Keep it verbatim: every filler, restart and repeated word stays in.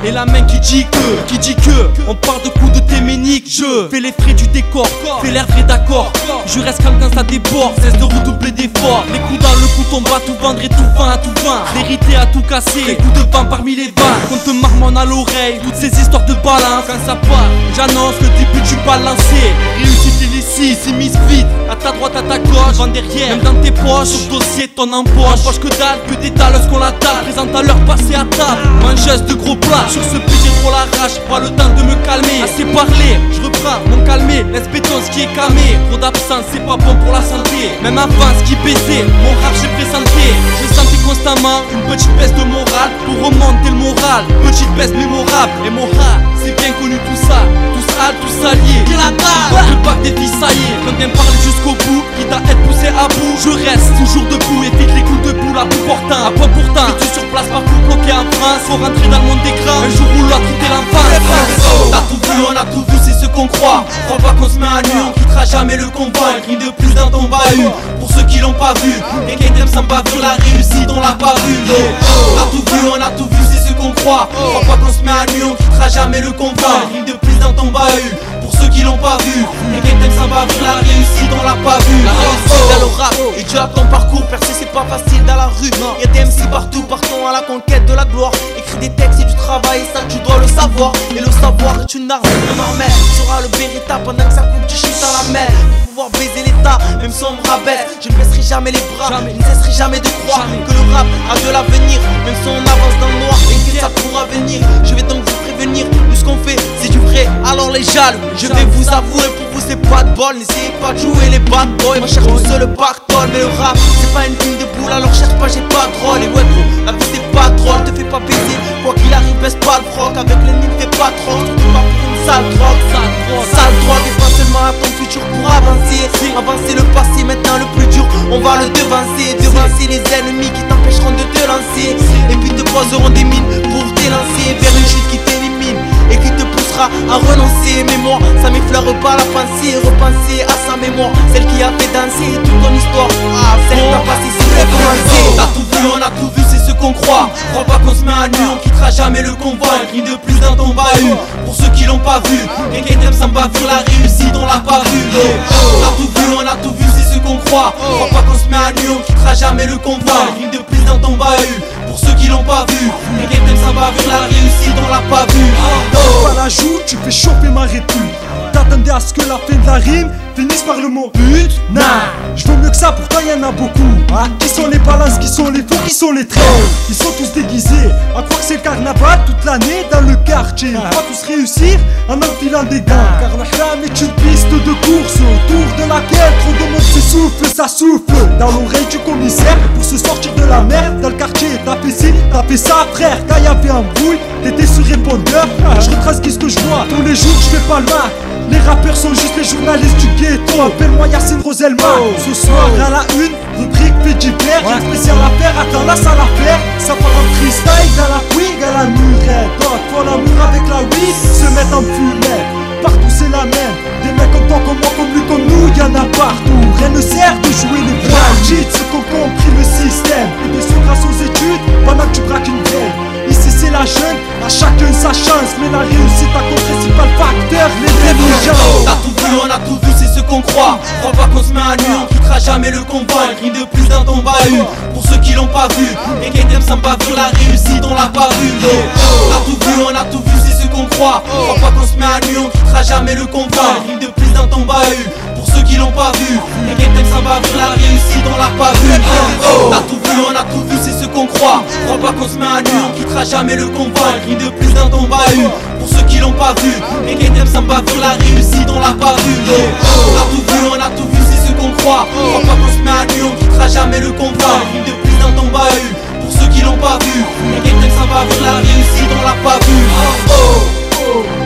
Et la main qui dit que, qui dit que on parle de coups de téménique. Je fais les frais du décor, fais l'air vrai d'accord. Je reste calme quand ça déborde, cesse de redoubler d'efforts. Les coups dans le couteau, on va tout vendre et tout vin à tout vin. Vérité à tout casser, les coups de vin parmi les vannes. Qu'on te marmonne à l'oreille, toutes ces histoires de balance. Quand ça part, j'annonce le début du balancer. Réussite illicite, c'est mise vite. À ta droite, à ta gauche, vent derrière, même dans tes poches. Sur dossier, ton empoche, poche que dalle, que d'état lorsqu'on la table. Présente à l'heure passée à table, mangeuse de gros plats. Sur ce petit trop la rage, pas le temps de me calmer. Assez parlé, je reprends mon calmer. Laisse béton ce qui est camé. Trop d'absence, c'est pas bon pour la santé. Même avant ce qui baissait, mon rap j'ai présenté. J'ai senti constamment une petite baisse de morale. Pour remonter le moral, petite baisse mémorable. Et mon rap, c'est bien connu tout ça. Tous sales, tous alliés. Le bac des filles, ça y est. J'aime bien parler jusqu'au bout, quitte à être poussé à bout. Je reste toujours debout, évite les coups de boule à bout portant. À quoi pourtant, es-tu sur place, parcours bloqué en France. Faut rentrer dans le monde des grands, un jour ou l'autre quitter l'enfance. T'as tout vu, on a tout vu, c'est ce qu'on croit. Crois pas qu'on se met à nu, on quittera jamais le combat. Une de plus dans ton bahut, pour ceux qui l'ont pas vu. Et qui t'aiment sans bavure, la réussite on l'a pas vu. T'as tout vu, on a tout vu, c'est ce qu'on croit. Crois pas qu'on se met à nu, on quittera jamais le combat. Une de plus dans ton bahut, pour ceux qui l'ont pas vu. Et qui t'aiment sans bavure, la réussite on l'a pas vu. La réussite dans le rap, et tu as ton parcours. Percer c'est pas facile dans la rue. Y'a des M C partout, partons à la conquête de la gloire. Écris des textes et du travail, ça tu dois le savoir. Et le savoir est une arme, un armée. Tu seras le Beretta pendant que ça coupe du shit dans la mer. Pour pouvoir baiser l'état, même si on me rabaisse. Je ne baisserai jamais les bras, jamais. Je ne cesserai jamais de croire jamais. Que le rap a de l'avenir. Même si on avance dans le noir et que ça pourra venir. Je vais donc vous prévenir, tout ce qu'on fait c'est du vrai. Alors les jaloux, je vais vous avouer, pour vous c'est pas de bol. N'essayez pas de jouer les bad boys. Moi cherche tout seul le pactole. Mais le rap c'est pas une film de boule, alors cherche pas, j'ai pas de rôle. Et ouais gros, la vie c'est pas drôle, te fais pas baiser. Quoi qu'il arrive, baisse pas le froc. Avec l'ennemi fais pas trop, surtout pas pour une sale drogue. Sale drogue, sale drogue. Et pas seulement à ton futur pour avancer. Avancer le passé, maintenant le plus dur, on va le devancer. Devancer les ennemis qui t'empêcheront de te lancer. Et puis te poseront des mines pour t'élancer vers une chute qui t'élimine et qui te poussera à renoncer. Mais moi, ça m'effleure pas la pensée. Repenser à sa mémoire, celle qui a fait danser toute ton histoire. Ah, celle qui a passé si elle commencé. T'as tout vu, on a tout vu, c'est ce qu'on croit. Crois pas qu'on se met à nu, on quittera jamais le convoi. Un cri de plus dans ton bahut, pour ceux qui l'ont pas vu. Et qui t'aiment sans bavure, la réussite on l'a pas vu. T'as tout vu, on a tout vu, c'est ce qu'on croit. Crois pas qu'on se met à nu, on quittera jamais le convoi. Un cri de plus dans ton bahut, pour ceux qui l'ont pas vu. Et qui t'aiment sans bavure, la réussite on l'a pas vu. Pas la joue, tu fais choper ma répu. T'attendais à ce que la fin de la rime finisse par le mot but. Nah, je veux mieux que ça, pourtant y'en a beaucoup. Ah, qui sont les balances, qui sont les fous, qui sont les traits. Ils sont tous déguisés, à croire que c'est le carnaval toute l'année dans le quartier. On va tous réussir en enfilant des gants. Car la flamme est une piste de course autour de laquelle trop de monde s'essouffle, ça souffle dans l'oreille du commissaire pour se sortir de la merde. Dans le quartier, t'as fait ci, t'as fait ça, frère. Quand y'avait un brouille, t'étais sur répondeur. Je retranscris ce que je vois tous les jours, je fais pas le mal. Les rappeurs sont juste les journalistes du ghetto. Appelle-moi Yacine Roselma. Ce soir à la une, rubrique fait divers. Y'a une spéciale affaire, attends la salle à faire. Ça part en freestyle, dans la wig, à la murette. D'autres font l'amour avec la weed, se mettent en fumette. Partout c'est la même, des mecs comme toi, comme moi, comme lui, comme nous, y'en a partout. Rien ne sert de jouer les bras. Dites ceux qui ont compris le système. Et de ce grâce aux études, pendant que tu braques une veille. Ici c'est la jeune, à chacun sa chance. Mais la réussite a comme principal facteur les réunions. T'as tout vu, on a tout vu, c'est ce qu'on croit. Crois pas qu'on se met à nu, on quittera jamais le convoi. Un cri de plus dans ton bahut, pour ceux qui l'ont pas vu. Et qui t'aiment sans bavure, la réussite on l'a pas vu. T'as tout vu, on a tout vu, c'est ce qu'on croit. Crois pas qu'on se met à nu, on quittera jamais le convoi. Un cri de plus dans ton bahut, pour ceux qui l'ont pas vu. Et qui t'aiment sans bavure, la réussite on l'a pas vu. T'as tout vu, on a tout vu, c'est ce qu'on croit. Crois pas qu'on se met à nu, on quittera jamais le convoi. Un cri de plus dans ton bahut, pour ceux qui l'ont pas vu. Et qui t'aiment sans bavure, la réussite on l'a pas vu. T'as tout vu, on a tout vu, c'est ce qu'on croit. Crois pas qu'on se met à nu, on quittera jamais le convoi. Un cri de plus dans ton bahut, pour ceux qui l'ont pas vu. Et qui t'aiment sans bavure, la réussite on l'a pas vu.